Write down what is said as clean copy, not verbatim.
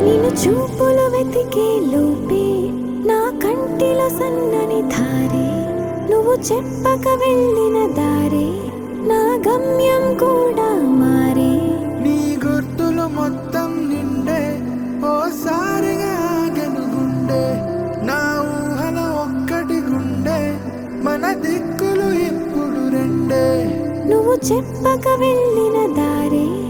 నిన్ను చూపులు వెతికే లోపే నా కంటిలో సన్నని ధారే నువ్వు చెప్పక వెళ్ళిన దారే నా గమ్యం కూడా మారే నీ గుర్తులు మొత్తం నిండే ఓసారిగా ఆగెను గుండె నా ఊహల ఒక్కటి గుండె మన దిక్కులు ఇప్పుడు రెండే నువ్వు చెప్పక వెళ్ళిన దారే